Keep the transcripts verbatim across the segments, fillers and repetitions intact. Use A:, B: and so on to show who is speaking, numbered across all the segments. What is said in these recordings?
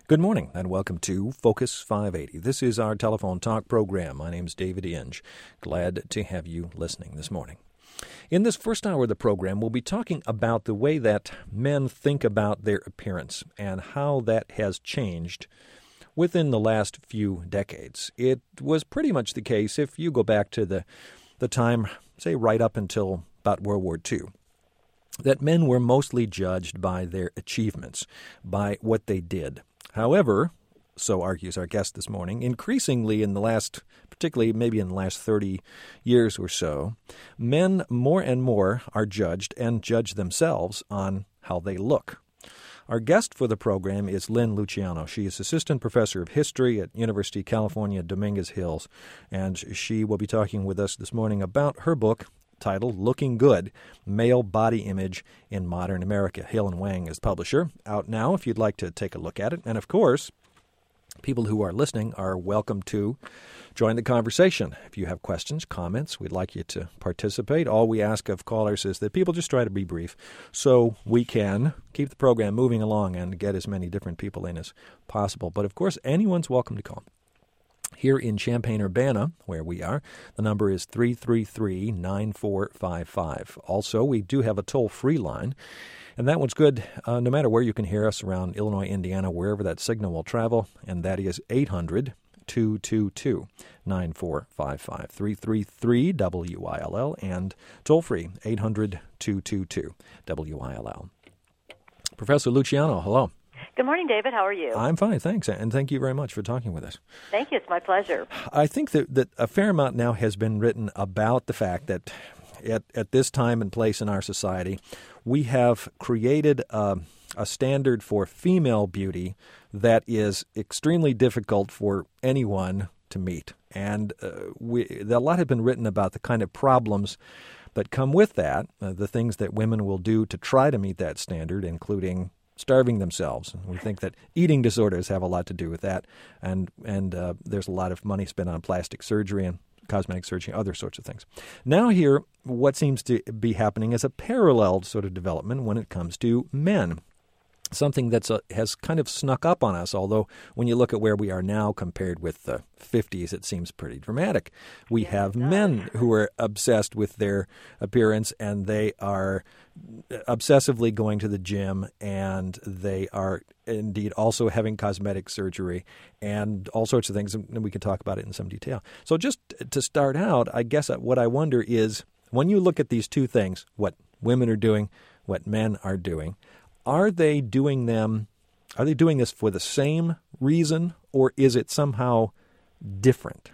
A: Good morning and welcome to Focus five eighty. This is our telephone talk program. My name is David Inge. Glad to have you listening this morning. In this first hour of the program, we'll be talking about the way that men think about their appearance and how that has changed within the last few decades. It was pretty much the case if you go back to the, the time, say, right up until about World War Two, that men were mostly judged by their achievements, by what they did. However, so argues our guest this morning, increasingly in the last, particularly maybe in the last thirty years or so, men more and more are judged and judge themselves on how they look. Our guest for the program is Lynn Luciano. She is Assistant Professor of History at University of California, Dominguez Hills, and she will be talking with us this morning about her book, titled Looking Good, Male Body Image in Modern America. Hale and Wang is publisher. Out now if you'd like to take a look at it. And of course, people who are listening are welcome to join the conversation. If you have questions, comments, we'd like you to participate. All we ask of callers is that people just try to be brief so we can keep the program moving along and get as many different people in as possible. But of course, anyone's welcome to call. Here in Champaign-Urbana, where we are, the number is three three three, nine four five five. Also, we do have a toll-free line, and that one's good uh, no matter where you can hear us around Illinois, Indiana, wherever that signal will travel, and that is eight hundred, two two two, nine four five five, three three three W I L L, and toll-free, eight hundred, two two two, W I L L. Professor Luciano, hello.
B: Good morning, David. How are you?
A: I'm fine, thanks, and thank you very much for talking with us.
B: Thank you. It's my pleasure.
A: I think that, that a fair amount now has been written about the fact that at, at this time and place in our society, we have created a, a standard for female beauty that is extremely difficult for anyone to meet. And uh, we, a lot has been written about the kind of problems that come with that, uh, the things that women will do to try to meet that standard, including starving themselves. We think that eating disorders have a lot to do with that, and and uh, there's a lot of money spent on plastic surgery and cosmetic surgery, other sorts of things. Now here, what seems to be happening is a parallel sort of development when it comes to men. Something that's a, has kind of snuck up on us, although when you look at where we are now compared with the fifties, it seems pretty dramatic. We
B: yeah,
A: have men who are obsessed with their appearance, and they are obsessively going to the gym, and they are indeed also having cosmetic surgery and all sorts of things, and we can talk about it in some detail. So just to start out, I guess what I wonder is, when you look at these two things, what women are doing, what men are doing, Are they doing them? Are they doing this for the same reason, or is it somehow different?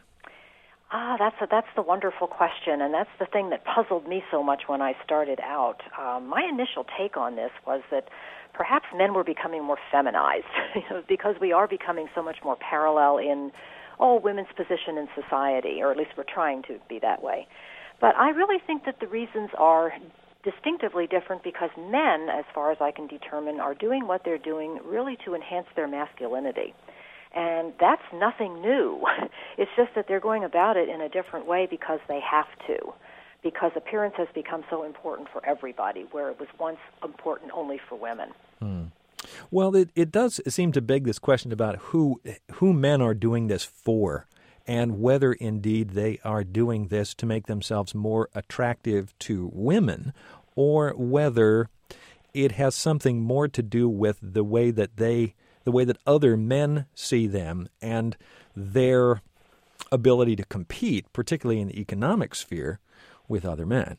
B: Ah, that's a, that's the wonderful question, and that's the thing that puzzled me so much when I started out. Um, my initial take on this was that perhaps men were becoming more feminized, you know, because we are becoming so much more parallel in oh women's position in society, or at least we're trying to be that way. But I really think that the reasons are distinctively different, because men, as far as I can determine, are doing what they're doing really to enhance their masculinity. And that's nothing new. It's just that they're going about it in a different way because they have to, because appearance has become so important for everybody, where it was once important only for women.
A: Hmm. Well, it, it does seem to beg this question about who who men are doing this for, and whether indeed they are doing this to make themselves more attractive to women, or whether it has something more to do with the way that they, the way that other men see them and their ability to compete, particularly in the economic sphere, with other men.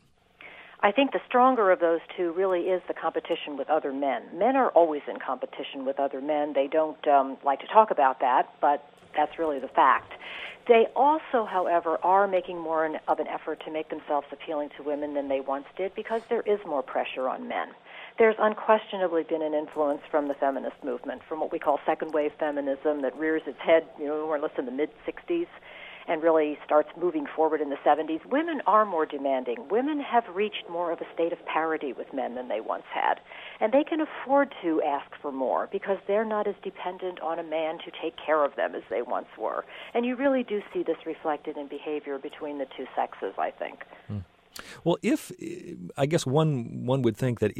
B: I think the stronger of those two really is the competition with other men. Men are always in competition with other men. They don't um, like to talk about that, but that's really the fact. They also, however, are making more of an effort to make themselves appealing to women than they once did, because there is more pressure on men. There's unquestionably been an influence from the feminist movement, from what we call second-wave feminism that rears its head, you know, more or less in the mid-sixties, and really starts moving forward in the seventies. Women are more demanding. Women have reached more of a state of parity with men than they once had. And they can afford to ask for more because they're not as dependent on a man to take care of them as they once were. And you really do see this reflected in behavior between the two sexes, I think.
A: Hmm. Well, if, I guess one one would think that if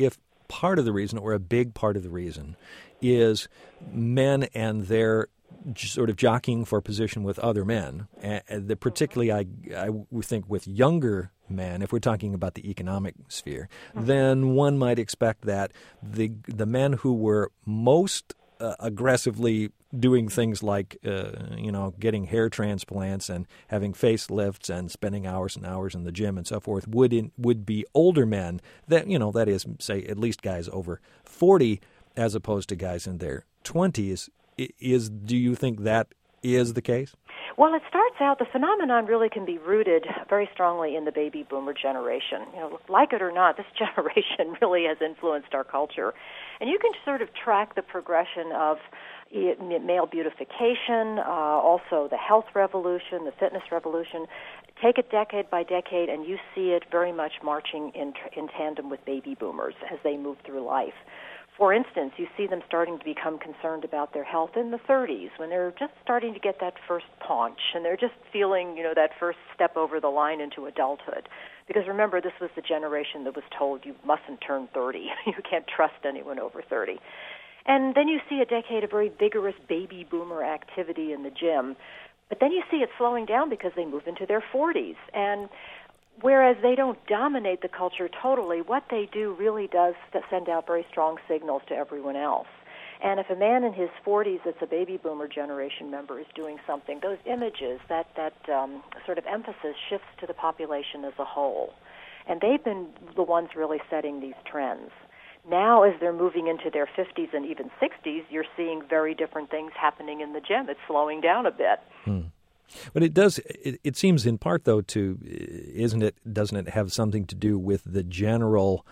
A: part of the reason, or a big part of the reason, is men and their sort of jockeying for position with other men, and the, particularly I, I would think with younger men, if we're talking about the economic sphere, mm-hmm. then one might expect that the the men who were most uh, aggressively doing things like, uh, you know, getting hair transplants and having facelifts and spending hours and hours in the gym and so forth would in, would be older men that, you know, that is, say, at least guys over forty as opposed to guys in their twenties. Is do you think that is the case?
B: Well, it starts out, the phenomenon really can be rooted very strongly in the baby boomer generation. You know, like it or not, this generation really has influenced our culture. And you can sort of track the progression of male beautification, uh, also the health revolution, the fitness revolution. Take it decade by decade, and you see it very much marching in, in tandem with baby boomers as they move through life. For instance, you see them starting to become concerned about their health in the thirties, when they're just starting to get that first paunch, and they're just feeling, you know, that first step over the line into adulthood. Because remember, this was the generation that was told you mustn't turn thirty. You can't trust anyone over thirty. And then you see a decade of very vigorous baby boomer activity in the gym. But then you see it slowing down because they move into their forties. And whereas they don't dominate the culture totally, what they do really does send out very strong signals to everyone else. And if a man in his forties that's a baby boomer generation member is doing something, those images, that, that um, sort of emphasis shifts to the population as a whole. And they've been the ones really setting these trends. Now, as they're moving into their fifties and even sixties, you're seeing very different things happening in the gym. It's slowing down a bit.
A: Hmm. But it does. It, it seems in part, though, to isn't it? Doesn't it have something to do with the general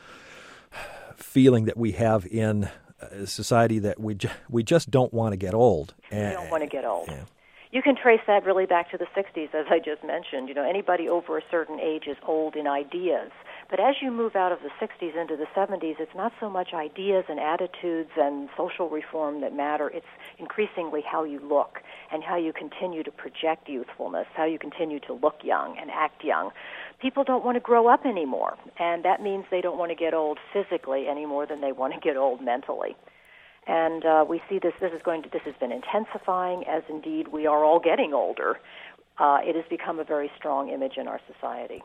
A: feeling that we have in a society that we ju- we just don't want to get old?
B: We don't want to get old.
A: Yeah.
B: You can trace that really back to the sixties, as I just mentioned. You know, anybody over a certain age is old in ideas. But as you move out of the sixties into the seventies, it's not so much ideas and attitudes and social reform that matter. It's increasingly how you look and how you continue to project youthfulness, how you continue to look young and act young. People don't want to grow up anymore, and that means they don't want to get old physically any more than they want to get old mentally. And uh, we see this. This is going to. This has been intensifying, as indeed we are all getting older. Uh, it has become a very strong image in our society.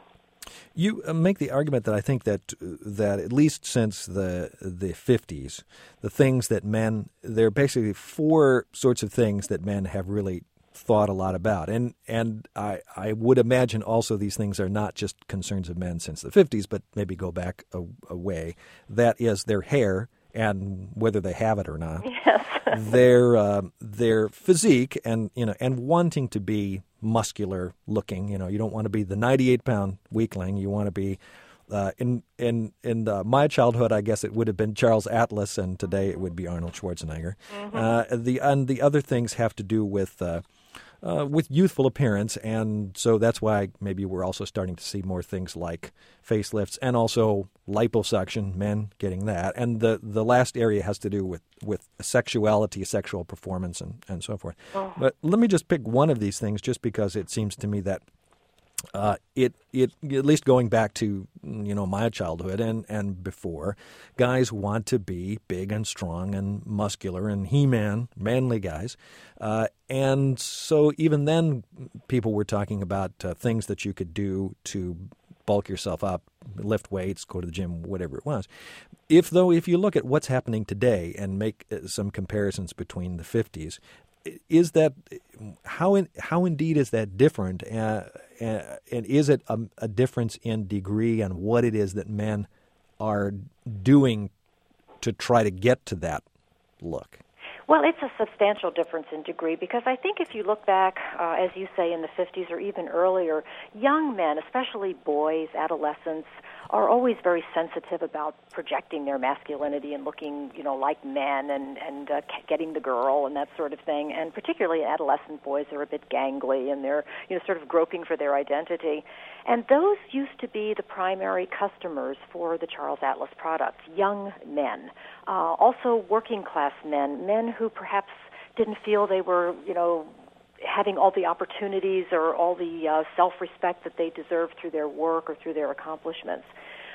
A: You make the argument that I think that that at least since the the fifties, the things that men, there are basically four sorts of things that men have really thought a lot about. And and I, I would imagine also these things are not just concerns of men since the fifties, but maybe go back a, a way. That is their hair and whether they have it or not.
B: Yes.
A: their uh, their physique and you know and wanting to be muscular looking. You know, you don't want to be the ninety-eight pound weakling. You want to be uh, in in in uh, my childhood, I guess it would have been Charles Atlas, and today it would be Arnold Schwarzenegger. Mm-hmm. Uh, the and the other things have to do with. Uh, Uh, with youthful appearance, and so that's why maybe we're also starting to see more things like facelifts and also liposuction, men getting that. And the, the last area has to do with, with sexuality, sexual performance, and, and so forth. Oh. But let me just pick one of these things just because it seems to me that Uh, it it at least going back to you know my childhood and, and before, guys want to be big and strong and muscular and he-man, manly guys, uh, and so even then people were talking about uh, things that you could do to bulk yourself up, lift weights, go to the gym, whatever it was. If though if you look at what's happening today and make some comparisons between the fifties. Is that how? In, how indeed is that different, uh, uh, and is it a, a difference in degree and what it is that men are doing to try to get to that look?
B: Well, it's a substantial difference in degree because I think if you look back, uh, as you say, in the fifties or even earlier, young men, especially boys, adolescents, are always very sensitive about projecting their masculinity and looking, you know, like men and, and uh, getting the girl and that sort of thing. And particularly adolescent boys are a bit gangly and they're, you know, sort of groping for their identity. And those used to be the primary customers for the Charles Atlas products, young men. Uh, also working class men, men who perhaps didn't feel they were, you know, having all the opportunities or all the uh, self-respect that they deserved through their work or through their accomplishments.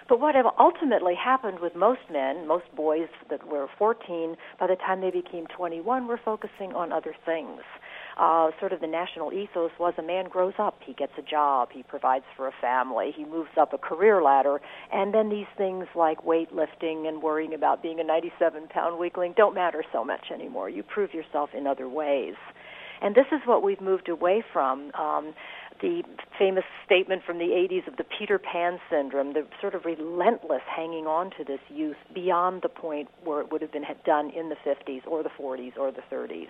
B: But what ultimately happened with most men, most boys that were fourteen, by the time they became twenty-one, were focusing on other things. Uh, sort of the national ethos was a man grows up, he gets a job, he provides for a family, he moves up a career ladder, and then these things like weightlifting and worrying about being a ninety-seven pound weakling don't matter so much anymore. You prove yourself in other ways. And this is what we've moved away from. Um, the famous statement from the eighties of the Peter Pan syndrome, the sort of relentless hanging on to this youth beyond the point where it would have been done in the fifties or the forties or the thirties.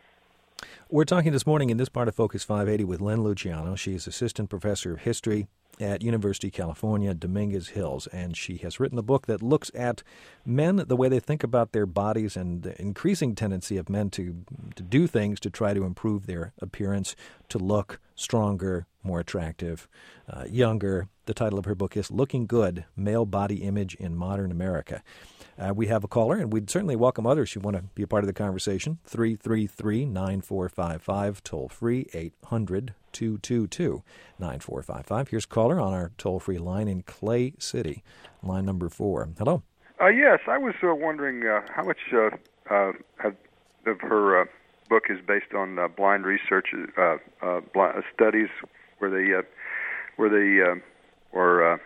A: We're talking this morning in this part of Focus five eighty with Lynn Luciano. She is Assistant Professor of History at University of California, Dominguez Hills, and she has written a book that looks at men, the way they think about their bodies, and the increasing tendency of men to, to do things to try to improve their appearance, to look stronger, more attractive, uh, younger. The title of her book is Looking Good, Male Body Image in Modern America. Uh, we have a caller, and we'd certainly welcome others who want to be a part of the conversation. three three three, nine four five five, toll-free, eight hundred, two two two, nine four five five. Here's a caller on our toll-free line in Clay City, line number four. Hello.
C: Uh, yes, I was uh, wondering uh, how much uh, uh, of her uh, book is based on uh, blind research, uh, uh, blind, uh, studies where they, uh, where they, uh, or uh,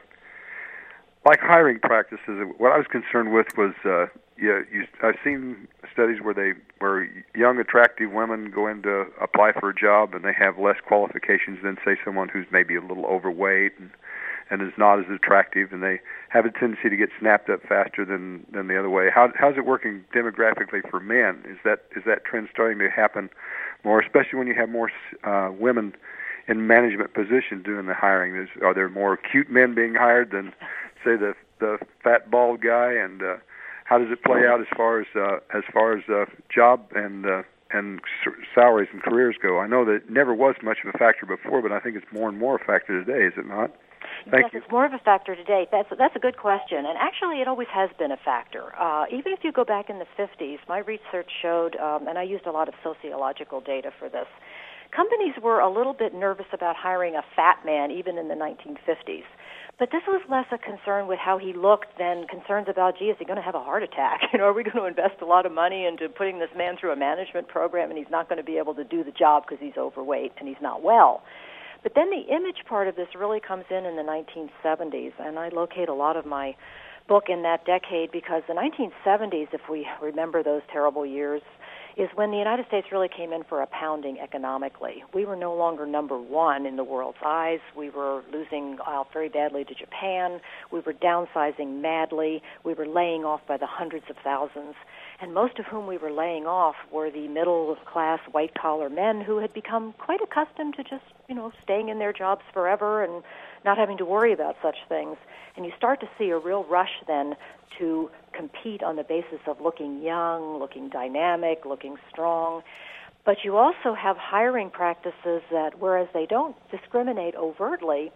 C: like hiring practices. What I was concerned with was, uh, yeah, you, I've seen studies where they, where young, attractive women go in to apply for a job and they have less qualifications than, say, someone who's maybe a little overweight and, and is not as attractive, and they have a tendency to get snapped up faster than, than the other way. How, how's it working demographically for men? Is that is that trend starting to happen more, especially when you have more uh, women in management positions doing the hiring? Is, are there more cute men being hired than, say, the the fat bald guy? And uh, how does it play out as far as uh, as far as uh, job and uh, and salaries and careers go? I know that it never was much of a factor before, but I think it's more and more a factor today. Is it not? Thank
B: yes,
C: you.
B: It's more of a factor today. That's that's a good question, and actually, it always has been a factor. Uh, even if you go back in the fifties, my research showed, um, and I used a lot of sociological data for this. Companies were a little bit nervous about hiring a fat man, even in the nineteen fifties. But this was less a concern with how he looked than concerns about, gee, is he going to have a heart attack? You know, are we going to invest a lot of money into putting this man through a management program and he's not going to be able to do the job because he's overweight and he's not well? But then the image part of this really comes in in the nineteen seventies, and I locate a lot of my book in that decade because the nineteen seventies, if we remember those terrible years, is when the United States really came in for a pounding economically. We were no longer number one in the world's eyes. We were losing out very badly to Japan. We were downsizing madly. We were laying off by the hundreds of thousands. And most of whom we were laying off were the middle-class, white-collar men who had become quite accustomed to just, you know, staying in their jobs forever and not having to worry about such things. And you start to see a real rush then to compete on the basis of looking young, looking dynamic, looking strong. But you also have hiring practices that, whereas they don't discriminate overtly,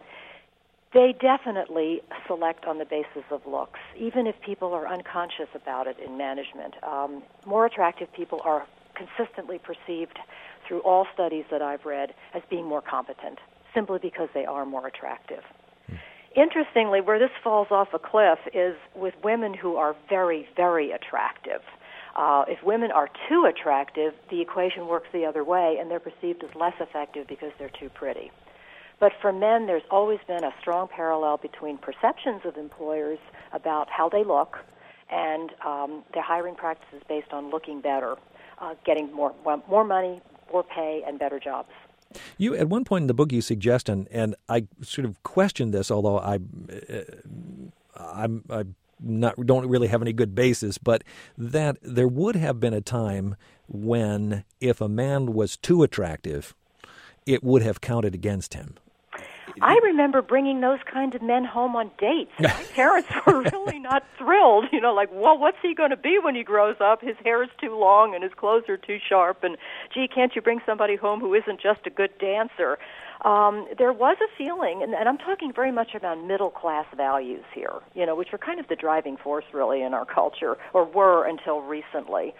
B: they definitely select on the basis of looks, even if people are unconscious about it in management. Um, more attractive people are consistently perceived through all studies that I've read as being more competent, simply because they are more attractive. Hmm. Interestingly, where this falls off a cliff is with women who are very, very attractive. Uh, if women are too attractive, the equation works the other way, and they're perceived as less effective because they're too pretty. But for men, there's always been a strong parallel between perceptions of employers about how they look and um, their hiring practices based on looking better, uh, getting more more money, more pay, and better jobs.
A: You, at one point in the book, you suggest, and, and I sort of question this, although I, uh, I'm, I not don't really have any good basis, but that there would have been a time when if a man was too attractive, it would have counted against him.
B: I remember bringing those kinds of men home on dates. My parents were really not thrilled. You know, like, well, what's he going to be when he grows up? His hair is too long and his clothes are too sharp. And, gee, can't you bring somebody home who isn't just a good dancer? Um, there was a feeling, and, and I'm talking very much about middle-class values here, you know, which are kind of the driving force, really, in our culture, or were until recently.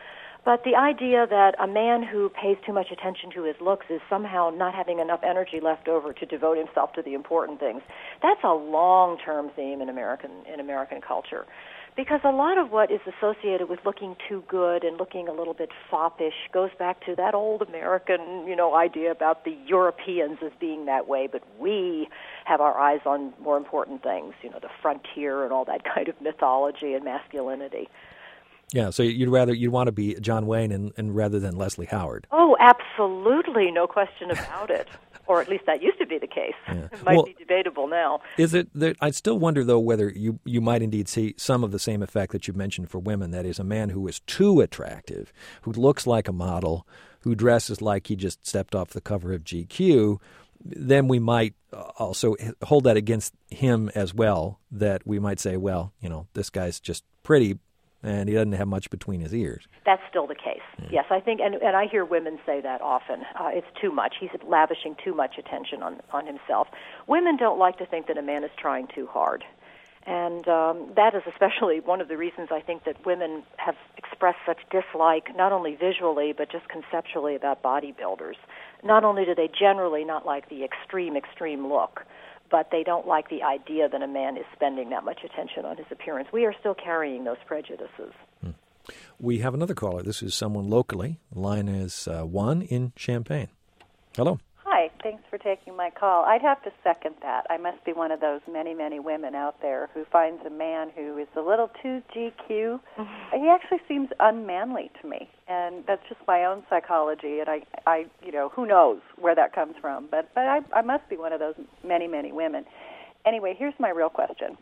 B: But the idea that a man who pays too much attention to his looks is somehow not having enough energy left over to devote himself to the important things, that's a long-term theme in American in American culture. Because a lot of what is associated with looking too good and looking a little bit foppish goes back to that old American, you know, idea about the Europeans as being that way, but we have our eyes on more important things, you know, the frontier and all that kind of mythology and masculinity.
A: Yeah, so you'd rather you'd want to be John Wayne and, and rather than Leslie Howard.
B: Oh, absolutely, no question about it. Or at least that used to be the case.
A: Yeah.
B: It might
A: well,
B: be debatable now.
A: Is it? There, I still wonder, though, whether you, you might indeed see some of the same effect that you mentioned for women. That is, a man who is too attractive, who looks like a model, who dresses like he just stepped off the cover of G Q. Then we might also hold that against him as well. That we might say, well, you know, this guy's just pretty, and he doesn't have much between his ears.
B: That's still the case. Yeah. Yes, I think, and, and I hear women say that often. Uh, it's too much. He's lavishing too much attention on, on himself. Women don't like to think that a man is trying too hard. And um, that is especially one of the reasons I think that women have expressed such dislike, not only visually, but just conceptually about bodybuilders. Not only do they generally not like the extreme, extreme look, but they don't like the idea that a man is spending that much attention on his appearance. We are still carrying those prejudices.
A: Hmm. We have another caller. This is someone locally. The line is uh, one in Champaign. Hello.
D: Hi. Thanks for taking my call. I'd have to second that. I must be one of those many, many women out there who finds a man who is a little too G Q. He actually seems unmanly to me, and that's just my own psychology. And I, I, you know, who knows where that comes from? But, but I, I must be one of those many, many women. Anyway, here's my real question.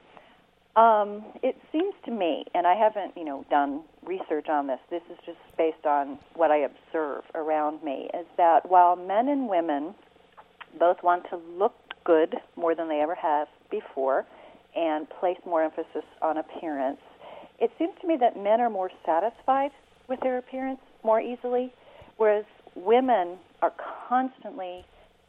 D: Um, it seems to me, and I haven't, you know, done research on this, this is just based on what I observe around me, is that while men and women both want to look good more than they ever have before and place more emphasis on appearance, it seems to me that men are more satisfied with their appearance more easily, whereas women are constantly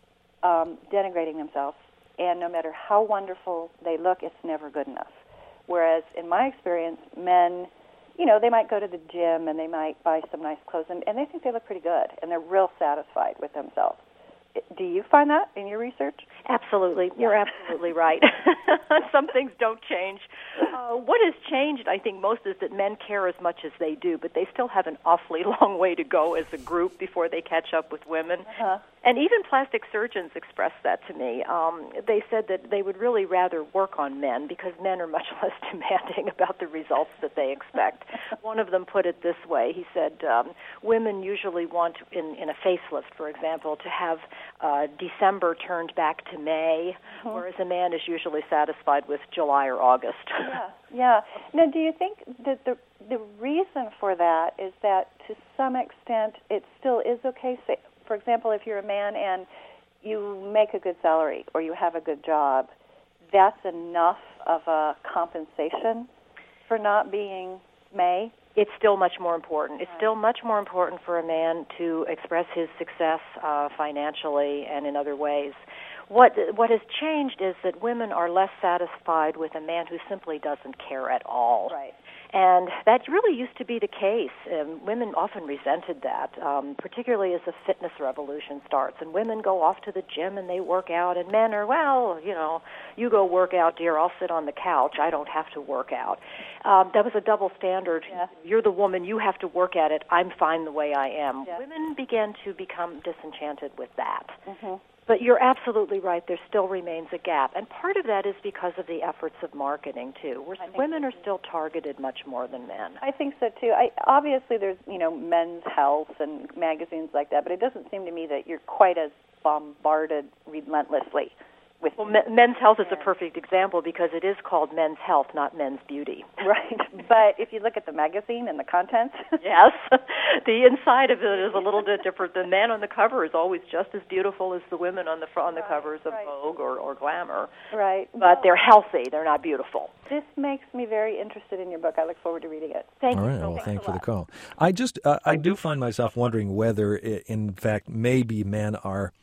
D: um, denigrating themselves, and no matter how wonderful they look, it's never good enough. Whereas in my experience, men, you know, they might go to the gym and they might buy some nice clothes, and, and they think they look pretty good, and they're real satisfied with themselves. Do you find that in your research?
B: Absolutely. You're absolutely right. Some things don't change. Uh, what has changed, I think, most is that men care as much as they do, but they still have an awfully long way to go as a group before they catch up with women.
D: Uh-huh.
B: And even plastic surgeons expressed that to me. Um, they said that they would really rather work on men because men are much less demanding about the results that they expect. One of them put it this way. He said, um, women usually want, in, in a facelift, for example, to have uh, December turned back to May, mm-hmm. whereas a man is usually satisfied with July or August.
D: Yeah, yeah. Now, do you think that the the reason for that is that to some extent it still is okay? Say, for example, if you're a man and you make a good salary or you have a good job, that's enough of a compensation for not being May?
B: It's still much more important. It's still much more important for a man to express his success uh, financially and in other ways. What what has changed is that women are less satisfied with a man who simply doesn't care at all.
D: Right.
B: And that really used to be the case. Um, women often resented that, um, particularly as the fitness revolution starts. And women go off to the gym and they work out, and men are, well, you know, you go work out, dear, I'll sit on the couch. I don't have to work out. Um, that was a double standard.
D: Yeah.
B: You're the woman, you have to work at it. I'm fine the way I am.
D: Yeah.
B: Women began to become disenchanted with that.
D: Mm-hmm.
B: But you're absolutely right. There still remains a gap. And part of that is because of the efforts of marketing, too. Where women
D: so
B: are still targeted much more than men.
D: I think so, too. I, obviously, there's, you know, Men's Health and magazines like that, but it doesn't seem to me that you're quite as bombarded relentlessly with...
B: Well, me- Men's Health is a perfect example because it is called Men's Health, not Men's Beauty.
D: Right. But if you look at the magazine and the contents...
B: Yes. The inside of it is a little bit different. The man on the cover is always just as beautiful as the women on the front, on the
D: right,
B: covers of
D: right.
B: Vogue or, or Glamour.
D: Right.
B: But
D: well,
B: they're healthy. They're not beautiful.
D: This makes me very interested in your book. I look forward to reading it.
B: Thank
A: All
B: you.
A: right.
B: So
A: Well,
B: much.
A: thank you for the call. I just, uh, I do find myself wondering whether, in fact, maybe men are...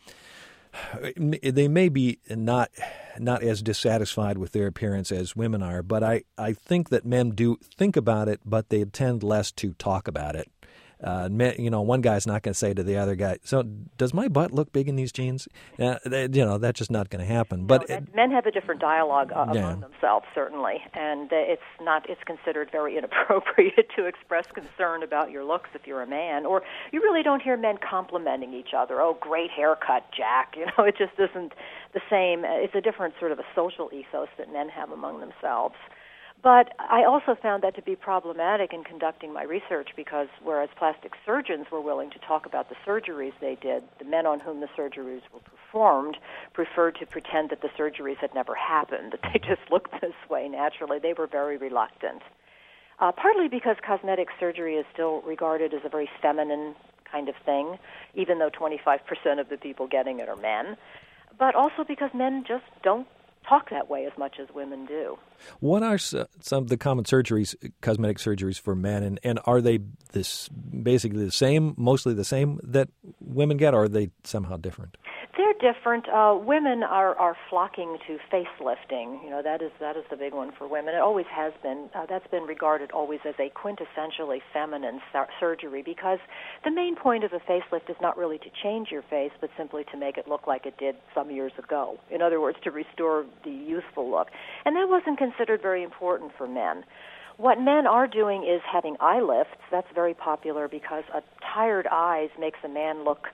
A: They may be not not as dissatisfied with their appearance as women are, but I, I think that men do think about it, but they tend less to talk about it. Uh, you know, one guy's not going to say to the other guy, "So, does my butt look big in these jeans?" Uh, they, you know, that's just not going to happen. But
B: no,
A: it,
B: men have a different dialogue uh,
A: yeah.
B: among themselves, certainly, and uh, it's not. It's considered very inappropriate to express concern about your looks if you're a man, or you really don't hear men complimenting each other. Oh, great haircut, Jack. You know, it just isn't the same. It's a different sort of a social ethos that men have among themselves. But I also found that to be problematic in conducting my research because whereas plastic surgeons were willing to talk about the surgeries they did, the men on whom the surgeries were performed preferred to pretend that the surgeries had never happened, that they just looked this way naturally. They were very reluctant, uh, partly because cosmetic surgery is still regarded as a very feminine kind of thing, even though twenty-five percent of the people getting it are men, but also because men just don't talk that way as much as women do.
A: What are some of the common surgeries, cosmetic surgeries for men, and, and are they this basically the same, mostly the same that women get, or are they somehow different?
B: They're different. Uh, women are, are flocking to facelifting. You know, that is that is the big one for women. It always has been. Uh, that's been regarded always as a quintessentially feminine sur- surgery because the main point of a facelift is not really to change your face, but simply to make it look like it did some years ago. In other words, to restore the youthful look. And that wasn't considered very important for men. What men are doing is having eye lifts. That's very popular because a tired eyes makes a man look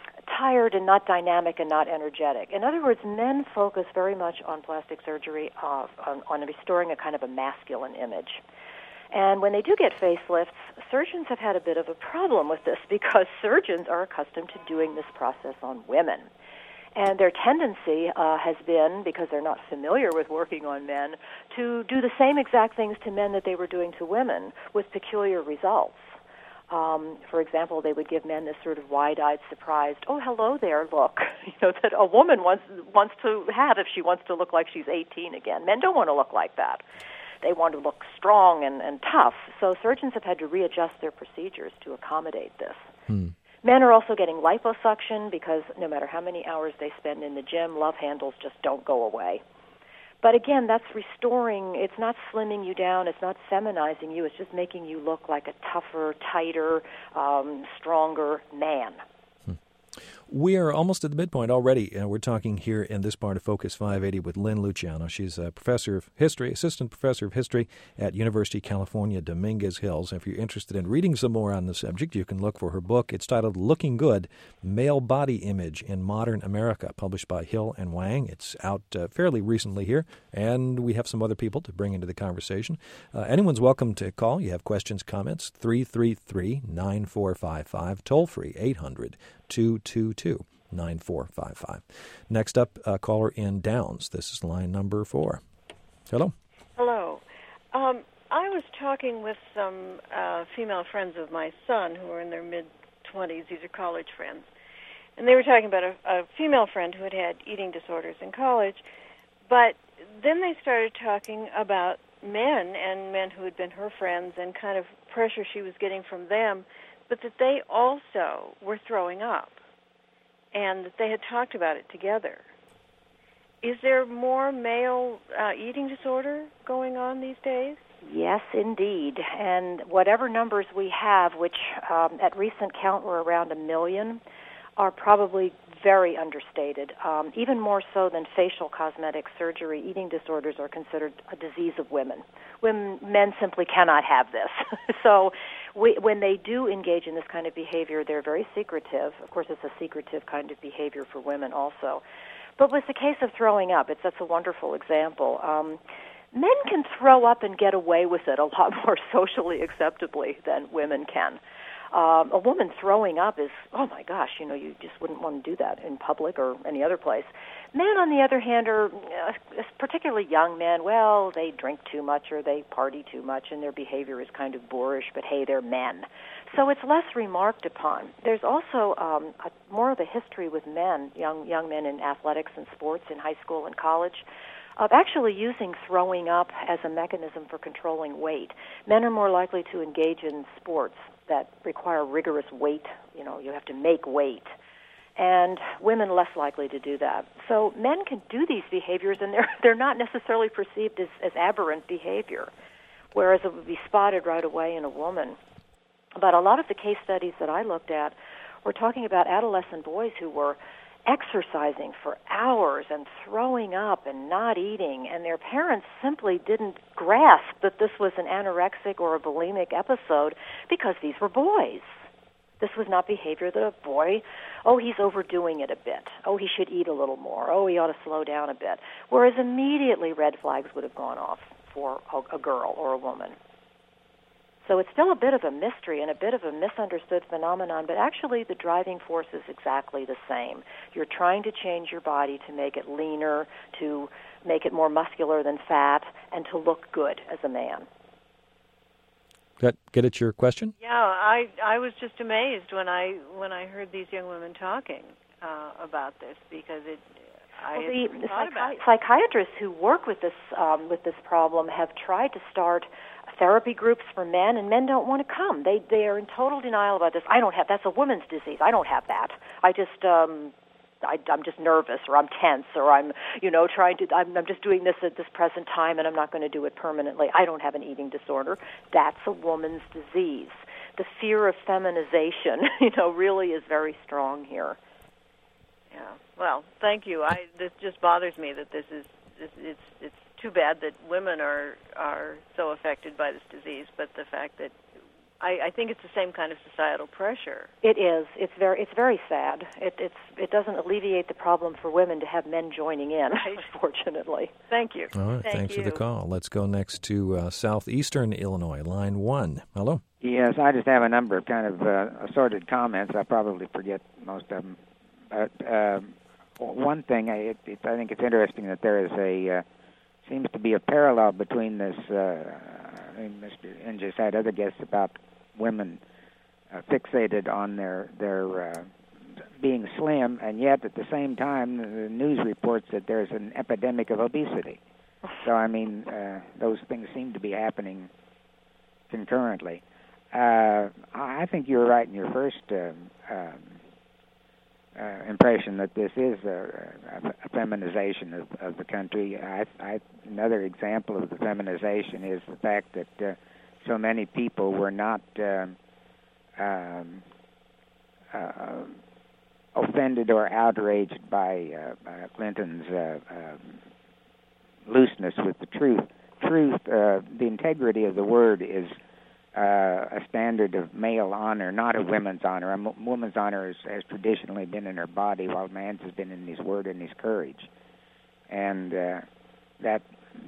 B: tired and not dynamic and not energetic. In other words, men focus very much on plastic surgery, uh, on, on restoring a kind of a masculine image. And when they do get facelifts, surgeons have had a bit of a problem with this because surgeons are accustomed to doing this process on women. And their tendency uh, has been, because they're not familiar with working on men, to do the same exact things to men that they were doing to women with peculiar results. Um, for example, they would give men this sort of wide-eyed, surprised, "Oh, hello there, look," you know, that a woman wants wants to have if she wants to look like she's eighteen again. Men don't want to look like that. They want to look strong and, and tough. So surgeons have had to readjust their procedures to accommodate this.
A: Hmm.
B: Men are also getting liposuction because no matter how many hours they spend in the gym, love handles just don't go away. But again, that's restoring. It's not slimming you down. It's not feminizing you. It's just making you look like a tougher, tighter, um, stronger man.
A: Hmm. We are almost at the midpoint already. Uh, we're talking here in this part of Focus five eighty with Lynn Luciano. She's a professor of history, assistant professor of history at University of California, Dominguez Hills. If you're interested in reading some more on the subject, you can look for her book. It's titled Looking Good, Male Body Image in Modern America, published by Hill and Wang. It's out uh, fairly recently here, and we have some other people to bring into the conversation. Uh, anyone's welcome to call. You have questions, comments, three three three, nine four five five, toll free, eight hundred, two two two, nine four five five. Next up, a caller in Downs. This is line number four. Hello.
E: Hello. Um, I was talking with some uh, female friends of my son who are in their mid-twenties. These are college friends. And they were talking about a, a female friend who had had eating disorders in college. But then they started talking about men and men who had been her friends and kind of pressure she was getting from them, but that they also were throwing up and that they had talked about it together. Is there more male uh, eating disorder going on these days?
B: Yes, indeed. And whatever numbers we have, which um, at recent count were around a million, are probably very understated. Um, even more so than facial cosmetic surgery, eating disorders are considered a disease of women. Women, men simply cannot have this. So we, when they do engage in this kind of behavior, they're very secretive. Of course, it's a secretive kind of behavior for women also. But with the case of throwing up, it's that's a wonderful example. Um, men can throw up and get away with it a lot more socially acceptably than women can. Um, a woman throwing up is, oh my gosh, you know, you just wouldn't want to do that in public or any other place. Men, on the other hand, are uh, particularly young men. Well, they drink too much or they party too much, and their behavior is kind of boorish. But hey, they're men, so it's less remarked upon. There's also um, a, more of a history with men, young young men in athletics and sports in high school and college, of actually using throwing up as a mechanism for controlling weight. Men are more likely to engage in sports that require rigorous weight. You know, you have to make weight. And women less likely to do that. So men can do these behaviors, and they're they're not necessarily perceived as, as aberrant behavior, whereas it would be spotted right away in a woman. But a lot of the case studies that I looked at were talking about adolescent boys who were exercising for hours and throwing up and not eating, and their parents simply didn't grasp that this was an anorexic or a bulimic episode because these were boys. This was not behavior that a boy, oh, he's overdoing it a bit. Oh, he should eat a little more. Oh, he ought to slow down a bit. Whereas immediately red flags would have gone off for a, a girl or a woman. So it's still a bit of a mystery and a bit of a misunderstood phenomenon, but actually the driving force is exactly the same. You're trying to change your body to make it leaner, to make it more muscular than fat, and to look good as a man.
A: That get at your question?
E: Yeah, I I was just amazed when I when I heard these young women talking uh, about this, because it. I
B: well, the, the
E: thought
B: psychi-
E: about it.
B: psychiatrists who work with this um, with this problem have tried to start therapy groups for men, and men don't want to come. They they are in total denial about this. I don't have that's a woman's disease. I don't have that. I just um, I, I'm just nervous, or I'm tense, or I'm you know trying to. I'm, I'm just doing this at this present time, and I'm not going to do it permanently. I don't have an eating disorder. That's a woman's disease. The fear of feminization, you know, really is very strong here.
E: Yeah. Well, thank you. I this just bothers me that this is it's it's, it's too bad that women are are so affected by this disease, but the fact that I, I think it's the same kind of societal pressure.
B: It is. It's very it's very sad. It it's it doesn't alleviate the problem for women to have men joining in,
E: Right.
B: unfortunately.
E: Thank you.
A: All right,
E: Thank
A: thanks
E: you.
A: for the call. Let's go next to uh, southeastern Illinois, line one. Hello.
F: Yes, I just have a number of kind of uh, assorted comments. I probably forget most of them. But uh, one thing, I, it, it, I think it's interesting that there is a uh, seems to be a parallel between this. Uh, I mean, Mister Inges had other guests about women uh, fixated on their their uh, being slim, and yet at the same time, the news reports that there's an epidemic of obesity. So I mean, uh, those things seem to be happening concurrently. Uh, I think you were right in your first um, um, uh, impression that this is a, a, a feminization of, of the country. I, I, another example of the feminization is the fact that uh, so many people were not um, um, uh, offended or outraged by uh, uh, Clinton's uh, um, looseness with the truth. Truth, uh, the integrity of the word is uh, a standard of male honor, not of women's honor. A m- woman's honor is, has traditionally been in her body, while man's has been in his word and his courage. And uh, that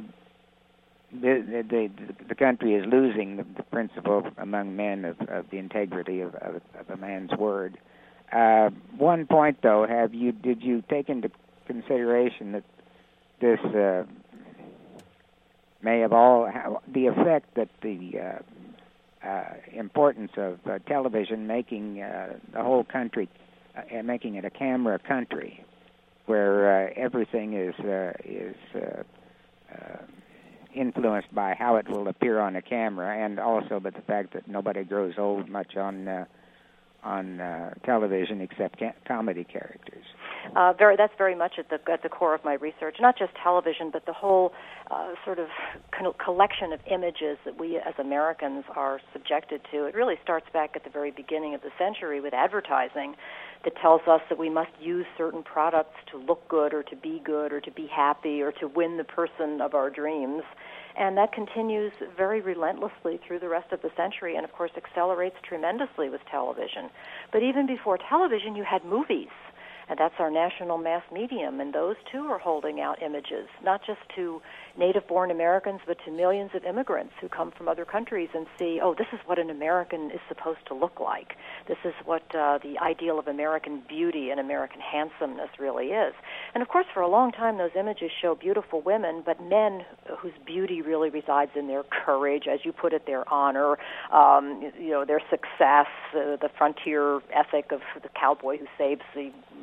F: the, the the country is losing the, the principle among men of, of the integrity of, of, of a man's word. Uh, one point, though, have you did you take into consideration that this uh, may have all how, the effect that the uh, uh, importance of uh, television making uh, the whole country, uh, making it a camera country, where uh, everything is uh, is uh, uh, influenced by how it will appear on a camera, and also by the fact that nobody grows old much on uh, on uh, television except ca- comedy characters.
B: Uh, very, that's very much at the at the core of my research. Not just television, but the whole uh, sort of co- collection of images that we as Americans are subjected to. It really starts back at the very beginning of the century with advertising that tells us that we must use certain products to look good or to be good or to be happy or to win the person of our dreams. And that continues very relentlessly through the rest of the century and, of course, accelerates tremendously with television. But even before television, you had movies. And that's our national mass medium, and those, too, are holding out images, not just to native-born Americans, but to millions of immigrants who come from other countries and see, oh, this is what an American is supposed to look like. This is what uh, the ideal of American beauty and American handsomeness really is. And, of course, for a long time, those images show beautiful women, but men whose beauty really resides in their courage, as you put it, their honor, um, you know, their success, uh, the frontier ethic of the cowboy who saves the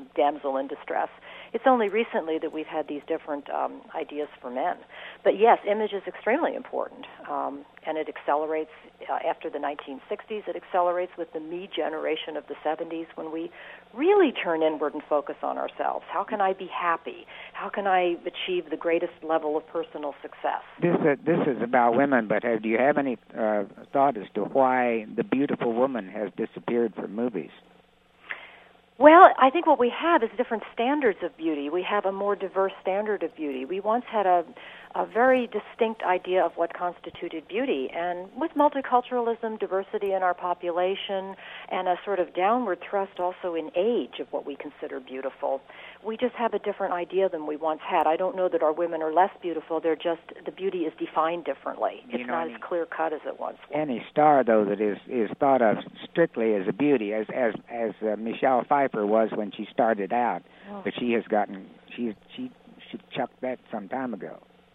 B: damsel in distress. It's only recently that we've had these different um, ideas for men. But yes, image is extremely important, um, and it accelerates uh, after the nineteen sixties. It accelerates with the me generation of the seventies when we really turn inward and focus on ourselves. How can I be happy? How can I achieve the greatest level of personal success?
F: This uh, this is about women, but have, do you have any uh, thought as to why the beautiful woman has disappeared from movies?
B: Well, I think what we have is different standards of beauty. We have a more diverse standard of beauty. We once had a, a very distinct idea of what constituted beauty, and with multiculturalism, diversity in our population, and a sort of downward thrust also in age of what we consider beautiful, we just have a different idea than we once had. I don't know that our women are less beautiful. They're just, the beauty is defined differently. It's
F: you know,
B: not
F: any,
B: as clear-cut as it once was.
F: Any star, though, that is, is thought of strictly as a beauty, as as, as uh, Michelle Pfeiffer was when she started out, oh. but she has gotten, she, she, she chucked that some time ago.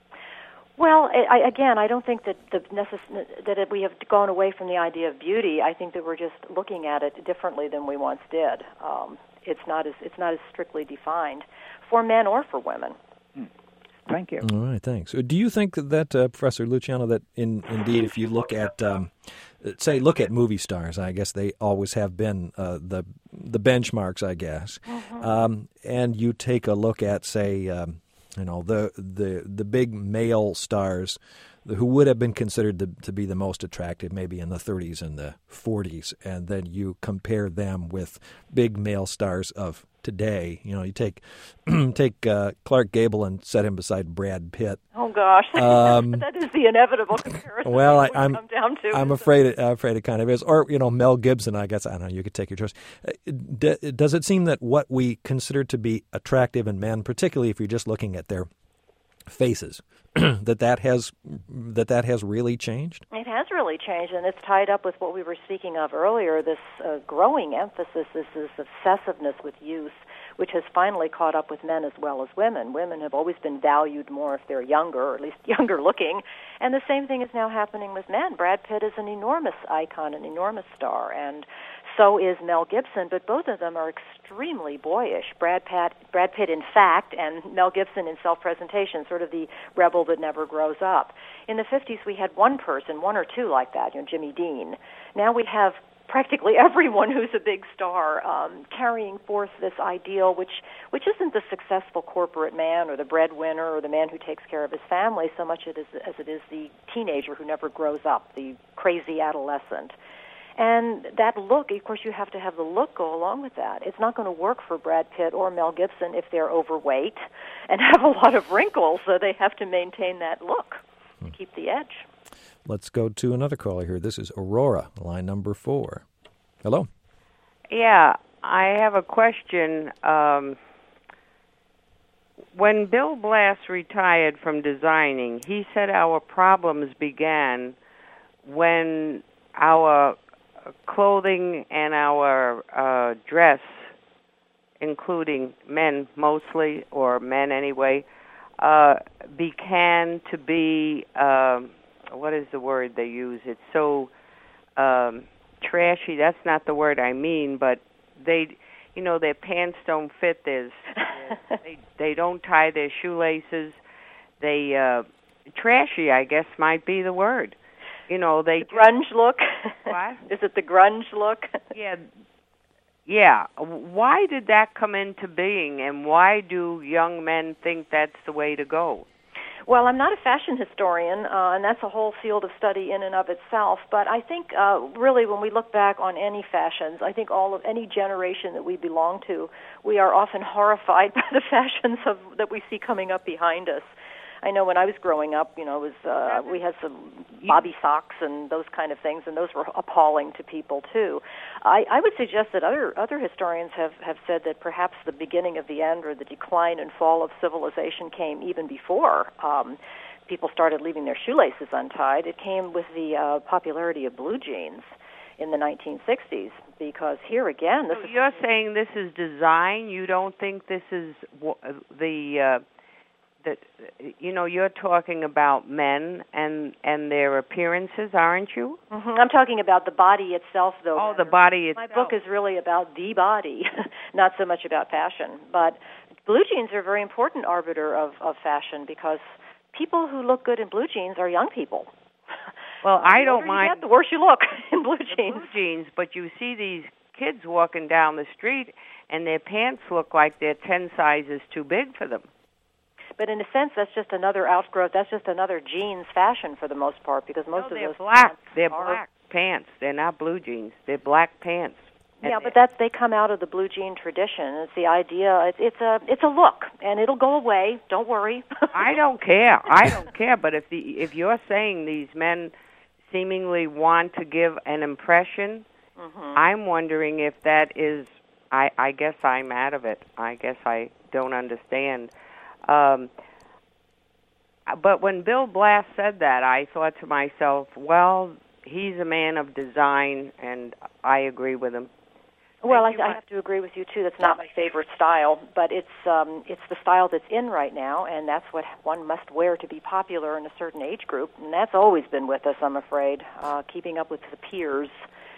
B: Well, I, again, I don't think that the necess- that we have gone away from the idea of beauty. I think that we're just looking at it differently than we once did. Um, it's not as it's not as strictly defined for men or for women.
F: Hmm. Thank you.
A: All right, thanks. Do you think that, uh, Professor Luciano, that in, indeed, if you look at, um, say, look at movie stars, I guess they always have been uh, the the benchmarks, I guess, mm-hmm. um, and you take a look at, say, um, you know, the the the big male stars who would have been considered to, to be the most attractive maybe in the thirties and the forties, and then you compare them with big male stars of today. You know, you take take uh, Clark Gable and set him beside Brad Pitt.
B: Oh gosh, um, that is the inevitable comparison.
A: Well, I, I'm
B: come down to,
A: I'm afraid it, I'm afraid it kind of is. Or you know, Mel Gibson. I guess I don't know. You could take your choice. D- does it seem that what we consider to be attractive in men, particularly if you're just looking at their faces, that that has that that has really changed?
B: It has really changed, and it's tied up with what we were speaking of earlier, this uh, growing emphasis, this, this obsessiveness with youth, which has finally caught up with men as well as women. Women have always been valued more if they're younger, or at least younger looking, and the same thing is now happening with men. Brad Pitt is an enormous icon, an enormous star, and so is Mel Gibson, but both of them are extremely boyish. Brad Pitt, Brad Pitt in fact, and Mel Gibson in self-presentation, sort of the rebel that never grows up. In the fifties, we had one person, one or two like that, you know, Jimmy Dean. Now we have practically everyone who's a big star um, carrying forth this ideal, which which isn't the successful corporate man or the breadwinner or the man who takes care of his family so much it is, as it is the teenager who never grows up, the crazy adolescent. And that look, of course, you have to have the look go along with that. It's not going to work for Brad Pitt or Mel Gibson if they're overweight and have a lot of wrinkles, so they have to maintain that look to keep the edge.
A: Let's go to another caller here. This is Aurora, line number four. Hello.
G: Yeah, I have a question. Um, when Bill Blass retired from designing, he said our problems began when our clothing and our uh, dress, including men mostly, or men anyway, uh, began to be, uh, what is the word they use? It's so um, trashy. That's not the word I mean, but they, you know, their pants don't fit. There's, they, they don't tie their shoelaces. They, uh, trashy, I guess, might be the word. You know, they
B: the grunge look.
G: What?
B: Is it the grunge look?
G: Yeah, yeah. Why did that come into being, and why do young men think that's the way to go?
B: Well, I'm not a fashion historian, uh, and that's a whole field of study in and of itself. But I think, uh, really, when we look back on any fashions, I think all of any generation that we belong to, we are often horrified by the fashions of that we see coming up behind us. I know when I was growing up, you know, it was uh, we had some bobby socks and those kind of things, and those were appalling to people too. I, I would suggest that other other historians have, have said that perhaps the beginning of the end or the decline and fall of civilization came even before um, people started leaving their shoelaces untied. It came with the uh, popularity of blue jeans in the nineteen sixties, because here again, this
G: so
B: is
G: you're saying this is design. You don't think this is w- the uh, that, you know, you're talking about men and and their appearances, aren't you?
B: Mm-hmm. I'm talking about the body itself, though.
G: Oh, the body itself.
B: My book is really about the body, not so much about fashion. But blue jeans are a very important arbiter of, of fashion because people who look good in blue jeans are young people.
G: Well, I don't mind.
B: You get, the worse you look in blue jeans.
G: Blue jeans, but you see these kids walking down the street, and their pants look like they're ten sizes too big for them.
B: But in a sense, that's just another outgrowth. That's just another jeans fashion for the most part, because most
G: no,
B: of
G: they're
B: those
G: black.
B: pants
G: They're
B: are
G: black pants. They're not blue jeans. They're black pants.
B: Yeah, but that's they come out of the blue jean tradition. It's the idea. It's, it's a it's a look, and it'll go away. Don't worry.
G: I don't care. I don't care. But if the if you're saying these men seemingly want to give an impression, mm-hmm. I'm wondering if that is. I I guess I'm out of it. I guess I don't understand. Um, but when Bill Blass said that, I thought to myself, well, he's a man of design, and I agree with him.
B: Well, I, I have to agree with you, too. That's not my favorite style, but it's um, it's the style that's in right now, and that's what one must wear to be popular in a certain age group, and that's always been with us, I'm afraid, uh, keeping up with the peers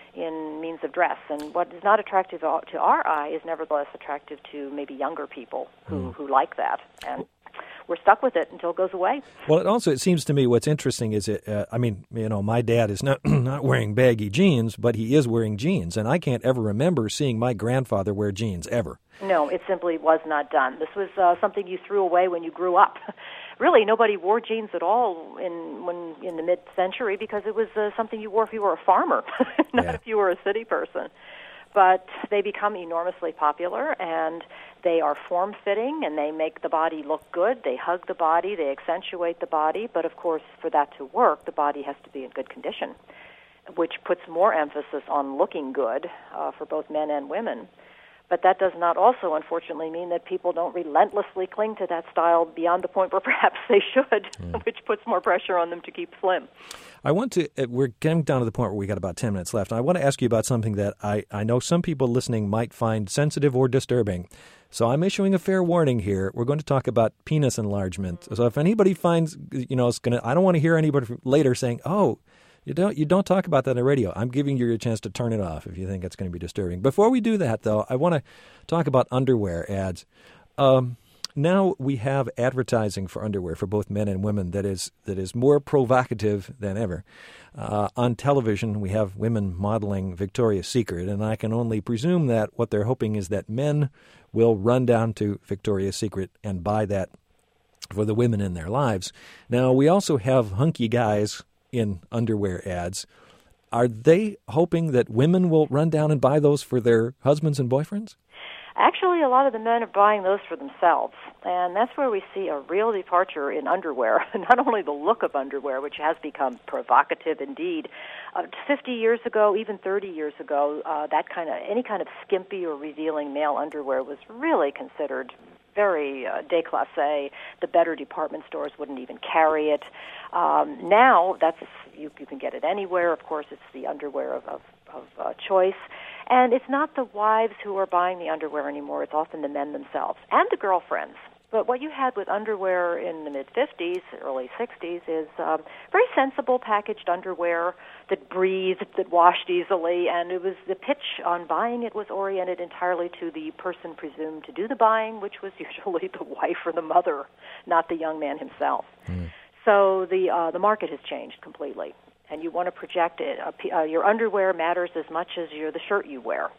B: in means of dress. And what is not attractive to our eye is nevertheless attractive to maybe younger people who, mm. who like that. And we're stuck with it until it goes away.
A: Well, it also, it seems to me what's interesting is, it, uh, I mean, you know, my dad is not, not wearing baggy jeans, but he is wearing jeans. And I can't ever remember seeing my grandfather wear jeans, ever.
B: No, it simply was not done. This was uh, something you threw away when you grew up. Really, nobody wore jeans at all in when in the mid-century because it was uh, something you wore if you were a farmer, not yeah. if you were a city person. But they become enormously popular, and they are form-fitting, and they make the body look good. They hug the body. They accentuate the body. But, of course, for that to work, the body has to be in good condition, which puts more emphasis on looking good uh, for both men and women. But that does not also, unfortunately, mean that people don't relentlessly cling to that style beyond the point where perhaps they should, mm. which puts more pressure on them to keep slim.
A: I want to, we're getting down to the point where we got about ten minutes left. I want to ask you about something that I, I know some people listening might find sensitive or disturbing. So I'm issuing a fair warning here. We're going to talk about penis enlargement. Mm. So if anybody finds, you know, it's going to, I don't want to hear anybody later saying, oh, You don't you don't talk about that on the radio. I'm giving you a chance to turn it off if you think it's going to be disturbing. Before we do that, though, I want to talk about underwear ads. Um, now we have advertising for underwear for both men and women that is that is more provocative than ever. Uh, on television, we have women modeling Victoria's Secret, and I can only presume that what they're hoping is that men will run down to Victoria's Secret and buy that for the women in their lives. Now, we also have hunky guys in underwear ads. Are they hoping that women will run down and buy those for their husbands and boyfriends?
B: Actually, a lot of the men are buying those for themselves, and that's where we see a real departure in underwear. Not only the look of underwear, which has become provocative indeed. Uh, fifty years ago, even thirty years ago, uh, that kind of any kind of skimpy or revealing male underwear was really considered very uh, déclassé. The better department stores wouldn't even carry it. Um, now, that's you, you can get it anywhere. Of course, it's the underwear of, of, of uh, choice. And it's not the wives who are buying the underwear anymore. It's often the men themselves and the girlfriends. But what you had with underwear in the mid-fifties, early sixties, is um, very sensible packaged underwear that breathed, that washed easily, and it was the pitch on buying it was oriented entirely to the person presumed to do the buying, which was usually the wife or the mother, not the young man himself. Mm. So the uh, the market has changed completely, and you want to project it. Uh, your underwear matters as much as your, the shirt you wear.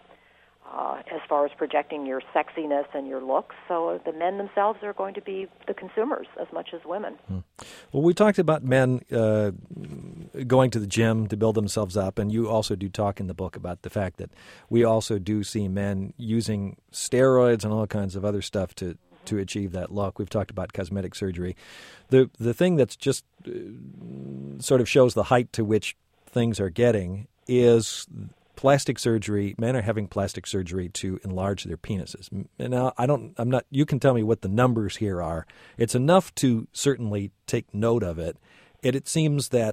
B: Uh, as far as projecting your sexiness and your looks. So the men themselves are going to be the consumers as much as women. Hmm.
A: Well, we talked about men uh, going to the gym to build themselves up, and you also do talk in the book about the fact that we also do see men using steroids and all kinds of other stuff to, mm-hmm. to achieve that look. We've talked about cosmetic surgery. The, the thing that's just uh, sort of shows the height to which things are getting is plastic surgery. Men are having plastic surgery to enlarge their penises. And now I don't, I'm not, you can tell me what the numbers here are. It's enough to certainly take note of it. It, it seems that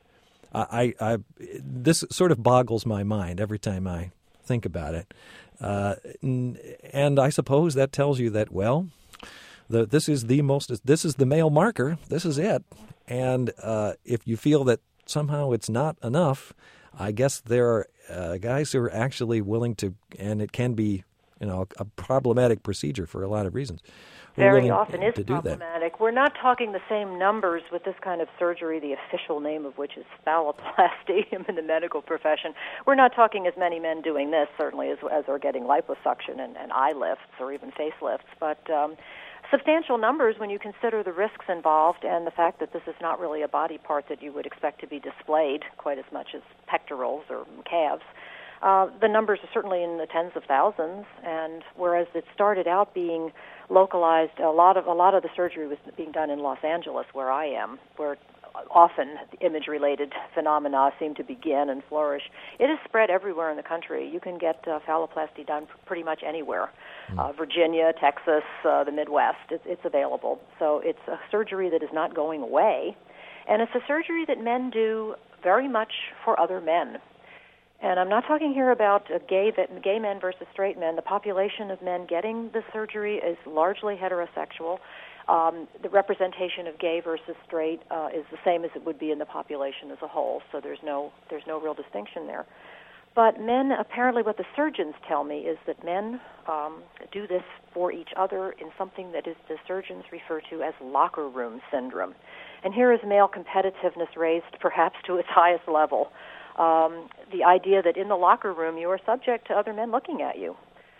A: I, I, this sort of boggles my mind every time I think about it. Uh, and I suppose that tells you that, well, the this is the most this is the male marker. This is it. And uh, if you feel that somehow it's not enough, I guess there are uh, guys who are actually willing to, and it can be, you know, a problematic procedure for a lot of reasons.
B: Very often is
A: to do
B: problematic. We're not talking the same numbers with this kind of surgery, the official name of which is phalloplasty in the medical profession. We're not talking as many men doing this, certainly, as, as are getting liposuction and, and eye lifts or even facelifts. But um, substantial numbers when you consider the risks involved and the fact that this is not really a body part that you would expect to be displayed quite as much as pectorals or calves. Uh, the numbers are certainly in the tens of thousands, and whereas it started out being localized, a lot of a lot of the surgery was being done in Los Angeles, where I am, where often image-related phenomena seem to begin and flourish. It is spread everywhere in the country. You can get uh, phalloplasty done pretty much anywhere. Mm. Uh, Virginia, Texas, uh, the Midwest, it's, it's available. So it's a surgery that is not going away, and it's a surgery that men do very much for other men. And I'm not talking here about uh, gay gay men versus straight men. The population of men getting the surgery is largely heterosexual. Um, the representation of gay versus straight uh, is the same as it would be in the population as a whole. So there's no there's no real distinction there. But men, apparently, what the surgeons tell me is that men um, do this for each other in something that is the surgeons refer to as locker room syndrome. And here is male competitiveness raised perhaps to its highest level. Um, the idea that in the locker room you are subject to other men looking at you.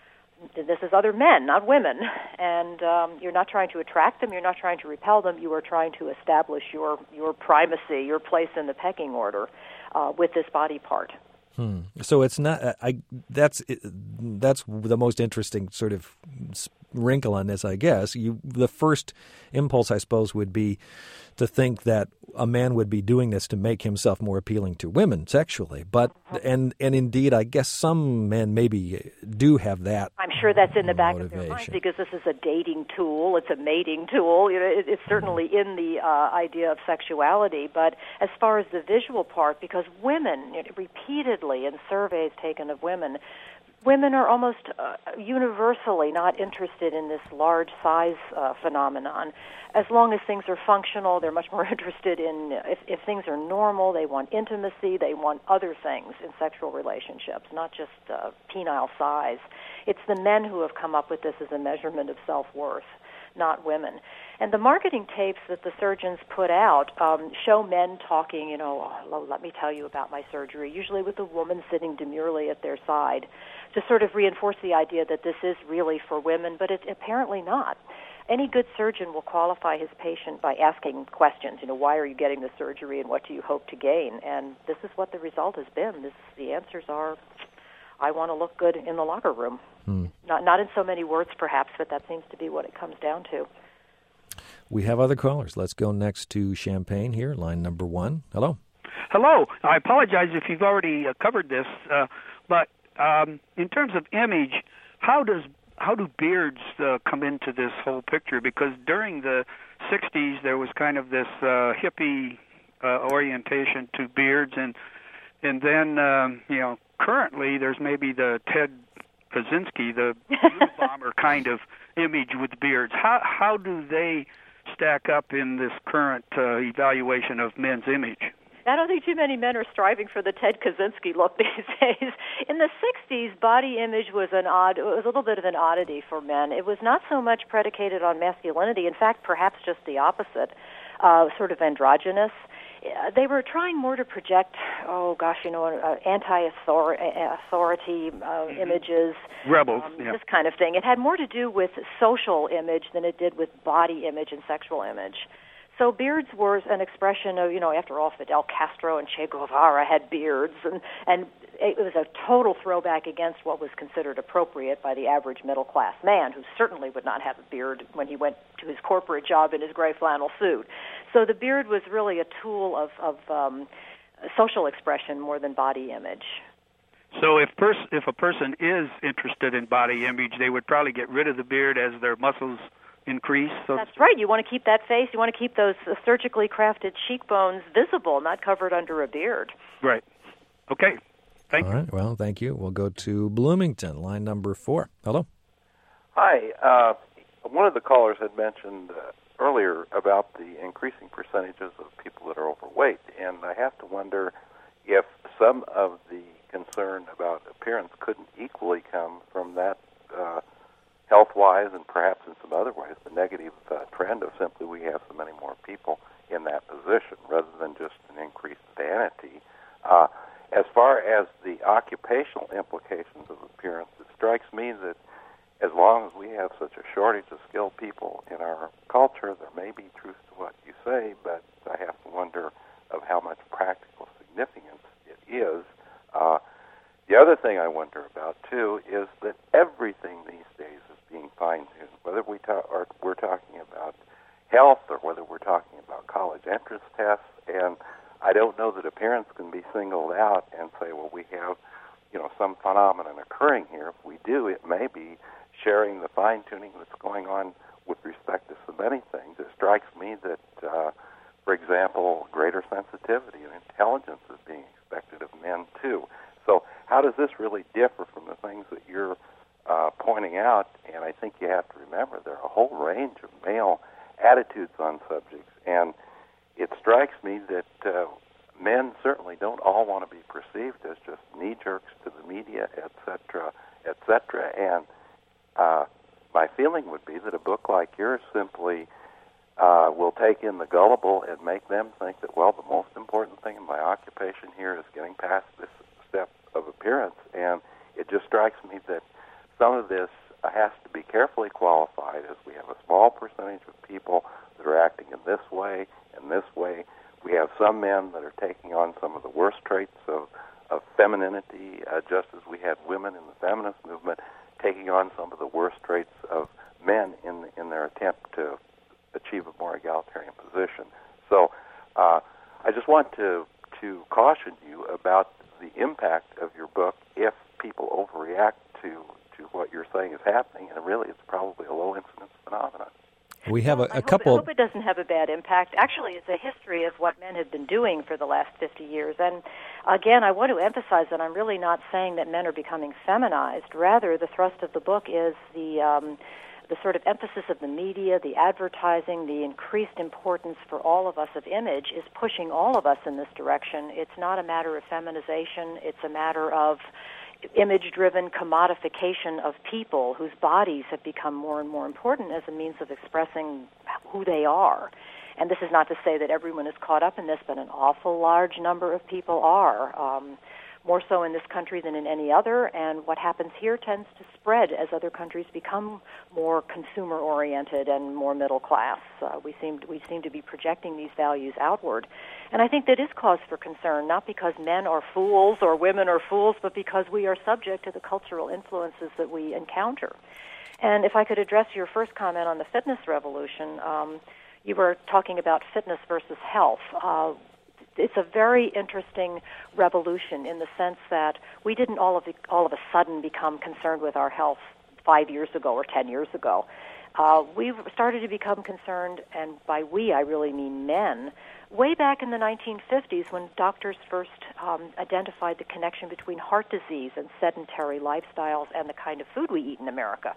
B: This is other men, not women, and um, you're not trying to attract them, you're not trying to repel them, you are trying to establish your, your primacy, your place in the pecking order uh, with this body part.
A: Hmm. So it's not. I that's that's the most interesting sort of wrinkle on this, I guess. You the first impulse, I suppose, would be to think that a man would be doing this to make himself more appealing to women sexually. But and and indeed, I guess some men maybe do have that.
B: I'm sure that's in the back
A: motivation.
B: of their minds because this is a dating tool. It's a mating tool. You know, it, it's certainly in the uh, idea of sexuality. But as far as the visual part, because women, you know, repeatedly in surveys taken of women, women are almost uh, universally not interested in this large size uh, phenomenon. As long as things are functional, they're much more interested in, if, if things are normal, they want intimacy, they want other things in sexual relationships, not just uh, penile size. It's the men who have come up with this as a measurement of self-worth, not women. And the marketing tapes that the surgeons put out um, show men talking, you know, oh, let me tell you about my surgery, usually with a woman sitting demurely at their side, to sort of reinforce the idea that this is really for women, but it's apparently not. Any good surgeon will qualify his patient by asking questions, you know, why are you getting the surgery and what do you hope to gain? And this is what the result has been. This, the answers are, I want to look good in the locker room. Hmm. Not, not in so many words, perhaps, but that seems to be what it comes down to.
A: We have other callers. Let's go next to Champaign here, line number one. Hello.
H: Hello. I apologize if you've already uh, covered this, uh, but um, in terms of image, how does how do beards uh, come into this whole picture? Because during the sixties, there was kind of this uh, hippie uh, orientation to beards, and and then um, you know currently there's maybe the Ted Kaczynski, the bomber kind of image with beards. How how do they stack up in this current uh, evaluation of men's image?
B: I don't think too many men are striving for the Ted Kaczynski look these days. In the sixties, body image was an odd, it was a little bit of an oddity for men. It was not so much predicated on masculinity. In fact, perhaps just the opposite, uh, sort of androgynous. Uh, they were trying more to project, oh gosh, you know, uh, anti-authority uh, mm-hmm. images.
H: Rebels,
B: um,
H: yeah.
B: This kind of thing. It had more to do with social image than it did with body image and sexual image. So beards were an expression of, you know, after all, Fidel Castro and Che Guevara had beards, and, and it was a total throwback against what was considered appropriate by the average middle-class man, who certainly would not have a beard when he went to his corporate job in his gray flannel suit. So the beard was really a tool of, of um, social expression more than body image.
H: So if pers- if a person is interested in body image, they would probably get rid of the beard as their muscles increase. So
B: that's right. You want to keep that face. You want to keep those uh, surgically crafted cheekbones visible, not covered under a beard.
H: Right. Okay. Thank
A: All
H: you.
A: right. Well, thank you. We'll go to Bloomington, line number four. Hello.
I: Hi. Uh, one of the callers had mentioned uh, earlier about the increasing percentages of people that are overweight, and I have to wonder if some of the concern about appearance couldn't equally come from that uh, health-wise and perhaps in some other ways, the negative uh, trend of simply we have so many more people in that position rather than just an increased vanity. Uh, as far as the occupational implications of appearance, it strikes me that as long as we have such a shortage of skilled people in our culture, there may be truth to what you say, but I have to wonder of how much practical significance it is. Uh, the other thing I wonder about, too, is that everything these days is being fine-tuned, whether we ta- or we're talking about health or whether we're talking about college entrance tests, and I don't know that appearance can be singled out and say, well, we have, you know, some phenomenon occurring here. If we do, it may be sharing the fine-tuning that's going on with respect to so many things. It strikes me that, uh, for example, greater sensitivity and intelligence is being expected of men, too. So how does this really differ from the things that you're uh, pointing out? And I think you have to remember there are a whole range of male attitudes on subjects, and it strikes me that uh, men certainly don't all want to be perceived as just knee-jerks to the media, et cetera, et cetera. And uh, my feeling would be that a book like yours simply uh, will take in the gullible and make them think that, well, the most important thing in my occupation here is getting past this step of appearance. And it just strikes me that some of this has to be carefully qualified, as we have a small percentage of people that are acting in this way and this way. We have some men that are taking on some of the worst traits of, of femininity, uh, just as we had women in the feminist movement taking on some of the worst traits of men in in their attempt to achieve a more egalitarian position. So uh, I just want to to caution you about the impact of your book if people overreact to to what you're saying is happening, and really it's probably a low-incidence phenomenon.
A: We have a, a
B: I
A: couple...
B: Hope, I hope it doesn't have a bad impact. Actually, it's a history of what men have been doing for the last fifty years. And again, I want to emphasize that I'm really not saying that men are becoming feminized. Rather, the thrust of the book is the... Um, the sort of emphasis of the media, the advertising, the increased importance for all of us of image is pushing all of us in this direction. It's not a matter of feminization. It's a matter of image-driven commodification of people whose bodies have become more and more important as a means of expressing who they are. And this is not to say that everyone is caught up in this, but an awful large number of people are. Um, more so in this country than in any other, and what happens here tends to spread as other countries become more consumer-oriented and more middle class. Uh, we seem we seem to be projecting these values outward, and I think that is cause for concern, not because men are fools or women are fools, but because we are subject to the cultural influences that we encounter. And if I could address your first comment on the fitness revolution, um, you were talking about fitness versus health. Uh, It's a very interesting revolution in the sense that we didn't all of the, all of a sudden become concerned with our health five years ago or ten years ago. Uh, we've started to become concerned, and by we I really mean men, way back in the nineteen fifties when doctors first um, identified the connection between heart disease and sedentary lifestyles and the kind of food we eat in America.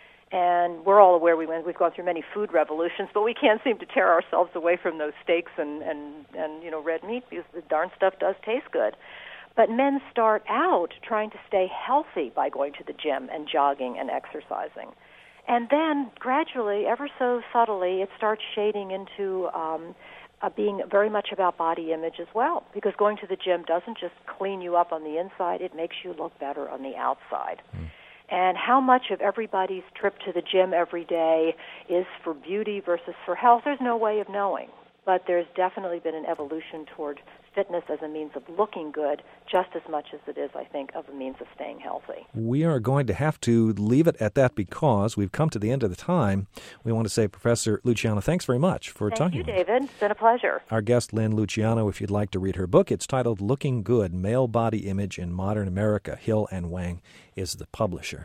B: And we're all aware we went, we've gone through many food revolutions, but we can't seem to tear ourselves away from those steaks and, and, and you know, red meat because the darn stuff does taste good. But men start out trying to stay healthy by going to the gym and jogging and exercising. And then gradually, ever so subtly, it starts shading into um, uh, being very much about body image as well, because going to the gym doesn't just clean you up on the inside, it makes you look better on the outside. Mm. And how much of everybody's trip to the gym every day is for beauty versus for health, there's no way of knowing. But there's definitely been an evolution toward fitness as a means of looking good just as much as it is, I think, of a means of staying healthy.
A: We are going to have to leave it at that because we've come to the end of the time. We want to say, Professor Luciano, thanks very much for
B: Thank
A: talking
B: you,
A: with us.
B: David. It's been a pleasure.
A: Our guest, Lynn Luciano, if you'd like to read her book, it's titled Looking Good, Male Body Image in Modern America. Hill and Wang is the publisher.